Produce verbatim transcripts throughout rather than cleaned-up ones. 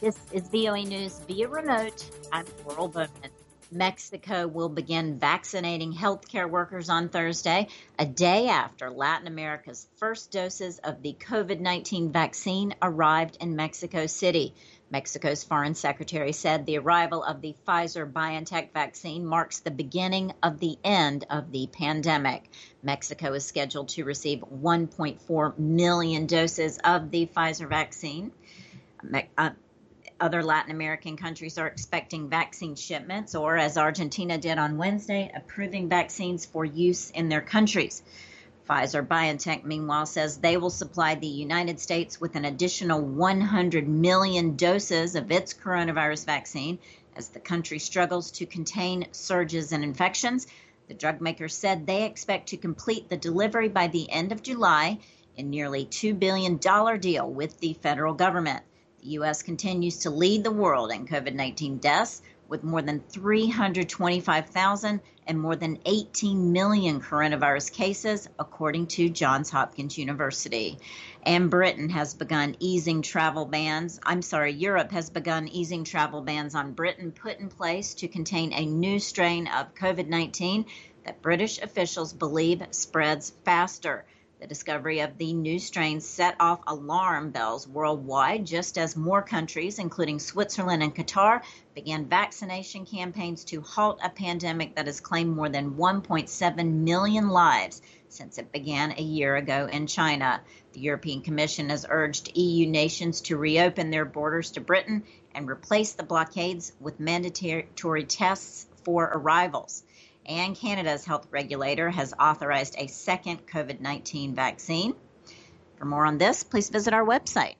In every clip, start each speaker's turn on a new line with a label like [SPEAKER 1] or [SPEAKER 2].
[SPEAKER 1] This is V O A News via remote. I'm Laurel Bowman. Mexico will begin vaccinating healthcare workers on Thursday, a day after Latin America's first doses of the COVID nineteen vaccine arrived in Mexico City. Mexico's foreign secretary said the arrival of the Pfizer-BioNTech vaccine marks the beginning of the end of the pandemic. Mexico is scheduled to receive one point four million doses of the Pfizer vaccine. Uh, Other Latin American countries are expecting vaccine shipments, or as Argentina did on Wednesday, approving vaccines for use in their countries. Pfizer-BioNTech, meanwhile, says they will supply the United States with an additional one hundred million doses of its coronavirus vaccine as the country struggles to contain surges in infections. The drug maker said they expect to complete the delivery by the end of July in nearly two billion dollars deal with the federal government. The U S continues to lead the world in COVID nineteen deaths with more than three hundred twenty-five thousand and more than eighteen million coronavirus cases, according to Johns Hopkins University. And Britain has begun easing travel bans. I'm sorry, Europe has begun easing travel bans on Britain put in place to contain a new strain of COVID nineteen that British officials believe spreads faster. The discovery of the new strain set off alarm bells worldwide, just as more countries, including Switzerland and Qatar, began vaccination campaigns to halt a pandemic that has claimed more than one point seven million lives since it began a year ago in China. The European Commission has urged E U nations to reopen their borders to Britain and replace the blockades with mandatory tests for arrivals. And Canada's health regulator has authorized a second COVID nineteen vaccine. For more on this, please visit our website.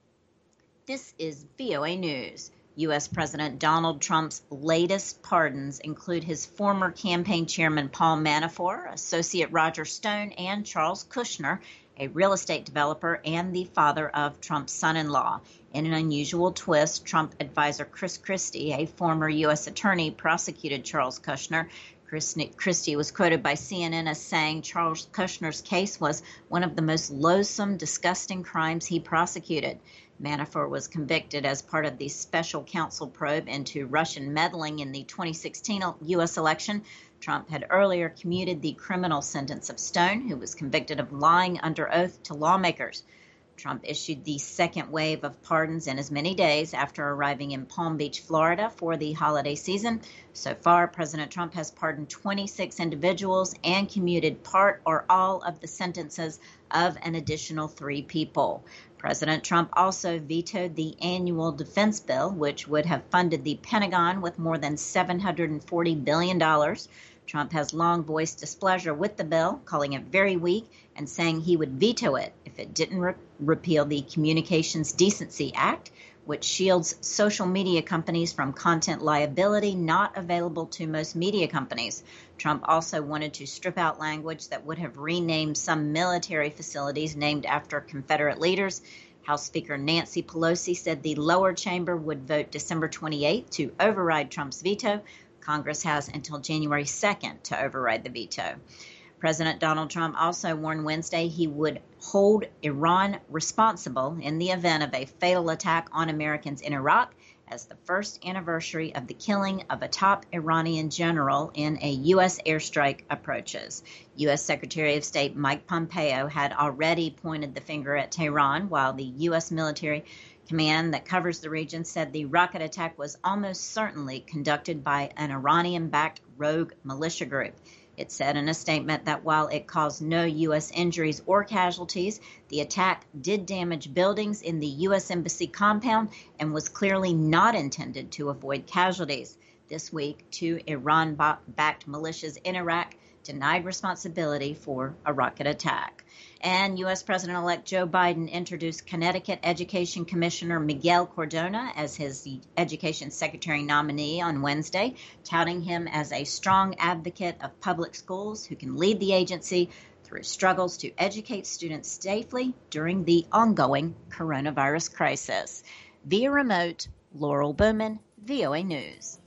[SPEAKER 1] This is V O A News. U S President Donald Trump's latest pardons include his former campaign chairman Paul Manafort, associate Roger Stone, and Charles Kushner, a real estate developer and the father of Trump's son-in-law. In an unusual twist, Trump advisor Chris Christie, a former U S attorney, prosecuted Charles Kushner. Christie was quoted by C N N as saying Charles Kushner's case was one of the most loathsome, disgusting crimes he prosecuted. Manafort was convicted as part of the special counsel probe into Russian meddling in the twenty sixteen U S election. Trump had earlier commuted the criminal sentence of Stone, who was convicted of lying under oath to lawmakers. Trump issued the second wave of pardons in as many days after arriving in Palm Beach, Florida for the holiday season. So far, President Trump has pardoned twenty-six individuals and commuted part or all of the sentences of an additional three people. President Trump also vetoed the annual defense bill, which would have funded the Pentagon with more than seven hundred forty billion dollars. Trump has long voiced displeasure with the bill, calling it very weak and saying he would veto it if it didn't re- repeal the Communications Decency Act, which shields social media companies from content liability not available to most media companies. Trump also wanted to strip out language that would have renamed some military facilities named after Confederate leaders. House Speaker Nancy Pelosi said the lower chamber would vote December twenty-eighth to override Trump's veto. Congress has until January second to override the veto. President Donald Trump also warned Wednesday he would hold Iran responsible in the event of a fatal attack on Americans in Iraq as the first anniversary of the killing of a top Iranian general in a U S airstrike approaches. U S Secretary of State Mike Pompeo had already pointed the finger at Tehran, while the U S military command that covers the region said the rocket attack was almost certainly conducted by an Iranian-backed rogue militia group. It said in a statement that while it caused no U S injuries or casualties, the attack did damage buildings in the U S Embassy compound and was clearly not intended to avoid casualties. This week, two Iran-backed militias in Iraq denied responsibility for a rocket attack. And U S President-elect Joe Biden introduced Connecticut Education Commissioner Miguel Cardona as his education secretary nominee on Wednesday, touting him as a strong advocate of public schools who can lead the agency through struggles to educate students safely during the ongoing coronavirus crisis. Via remote, Laurel Bowman, V O A News.